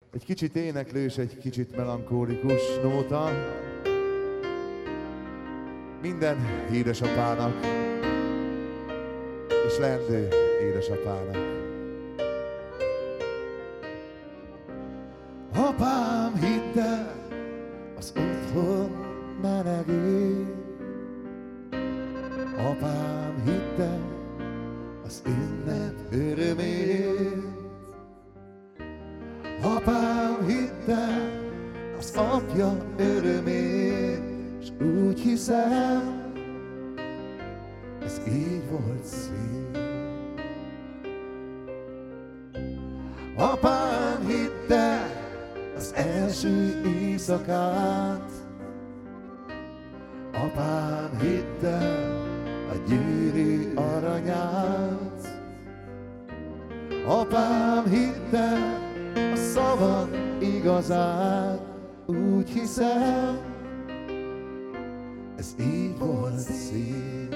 Egy kicsit éneklős, egy kicsit melankólikus nóta. Minden édesapának és leendő édesapának. Apám, hidd el, az otthon melegé. Apám, hidd el, az ünnep örömét. Apám, hidd el, az apja örömét, s úgy hiszem, ez így volt szép. Apám, hidd el, az első éjszakát. Apám, hidd el, a gyűrű aranyát. Apám, hidd el, a szavad igazát. Úgy hiszem, ez így volt szép.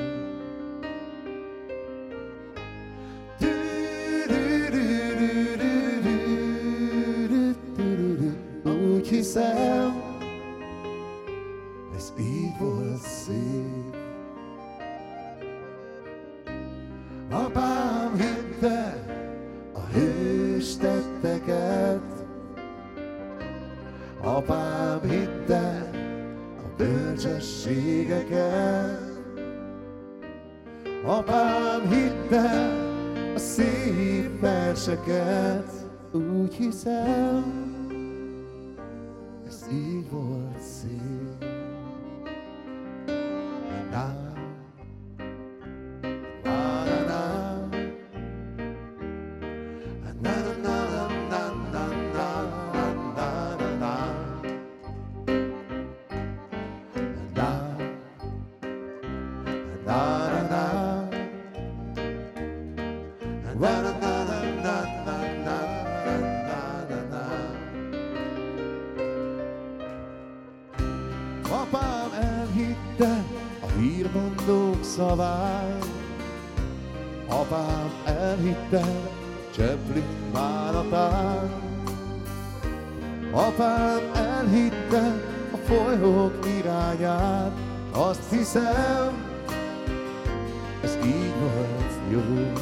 Úgy hiszem, ez így volt szép. Apám, hidd el a hős tetteket. Apám, hidd el a bölcsességeket. Apám, hidd el a szép verseket. Úgy hiszem, ez így volt szép. Apám, elhitte a hírmondók szavát. Apám, elhitte Cseplük bánatát. Apám, elhitte a folyók irányát. Azt hiszem, ez így volt jó.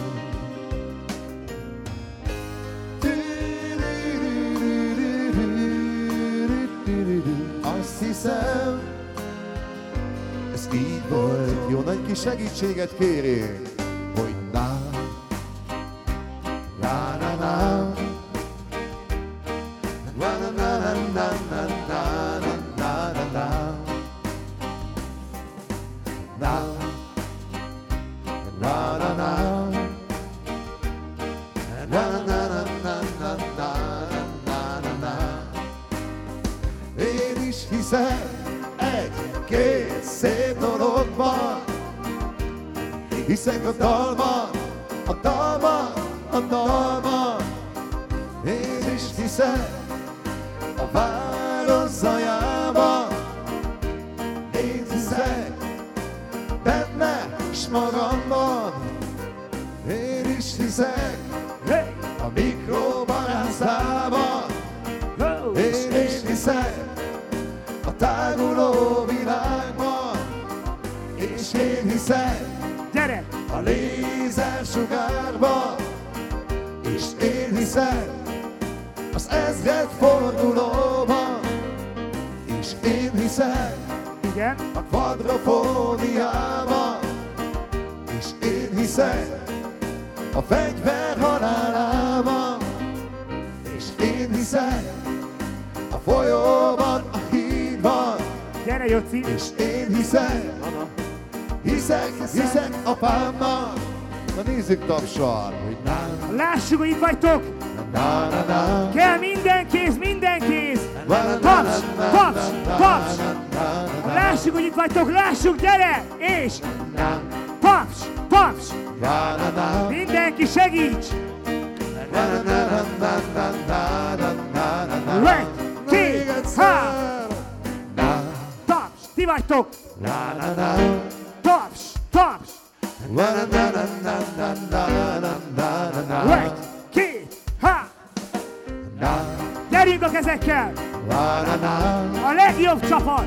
Azt hiszem, ez így volt jó. Nagy kis segítséget kérünk, hogy na, na, na, na, na, na, na, na, na, na, na, na, na. Én is hiszem egy-két szép dologban. Hiszek a dalban, a dalban, a dalban. Én is hiszek a város zajában. Én hiszek benne s magamban. Én is hiszek a mikrobarázában. Én is hiszek a táguló világban. És én hiszek a lézersugárban. És én hiszek az ezred fordulóban. És én hiszek a kvadrofóniában. És én hiszek a fegyver halálában. És én hiszek a folyóban, a hídban. Gyere, Joci! És én hiszek, hiszek apámnak. Na nézzük tapsal, hogy nem. Lássuk, hogy itt vagytok! Na, na, na. Kell minden kéz, minden kéz! Taps, taps, taps! Lássuk, hogy itt vagytok, lássuk, gyere! És taps, taps! Mindenki segíts! Right, két, há! Taps, ti vagytok! Taps, taps! Right, két, há! Gyerünk a kezekkel! A legjobb csapat!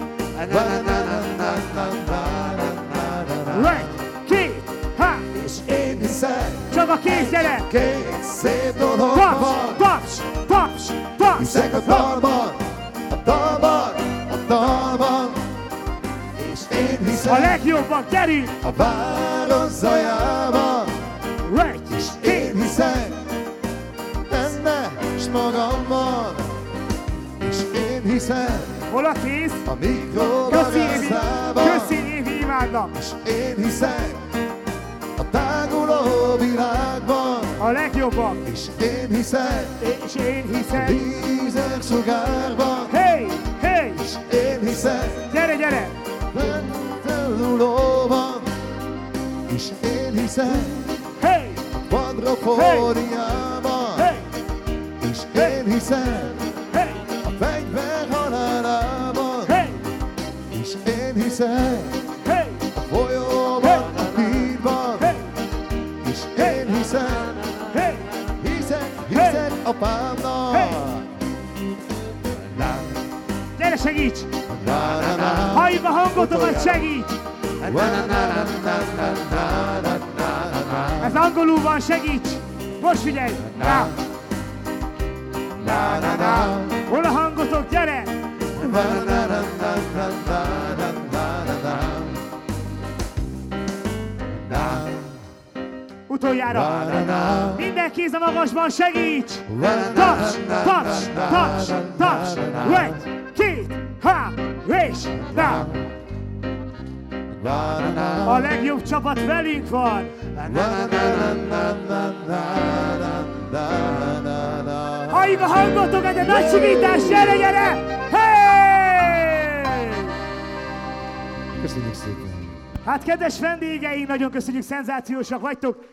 Egy, két, há! És én hiszek, Csak a kéz, gyere! két szép dolog Taps, van. taps, taps, taps! Hiszek a dalban, a dalban, a dalban. És én A hiszek legjobban, gyerünk! a város zajában. Egy, És két, én hiszek benne s magamban. És én hiszek hol a kéz? a Köszi, Évi! mikrobagázában. Köszi, Évi, imádlak! És én hiszek a táguló világban. A legjobbak! És én hiszek És én hiszek! vízek sugárban. Hey, hey! És én hiszek Gyere, gyere! fenntelulóban. És én hiszek Hey, quadrofóniában. hey, És én hiszek hey, a fegyver halálában. hey, És én hiszek hey, a folyóban, a hídban. hey, És én hiszek, hey! hiszek apámnak. Gyere, segíts! Na, na, na. Halljuk a hangotokat, segíts! Ez angolul van, segíts! Most figyelj! Rá! Hol a hangotok, gyere! Utoljára! Minden kéz a magasban, segíts! Taps, taps, taps, taps! Egy, két, há, és rá! A legjobb csapat velünk van! Halljuk a hangotokat, egy nagy simítás, gyere, gyere! Hey! Köszönjük szépen! Hát kedves vendégeink, nagyon köszönjük, szenzációsak vagytok!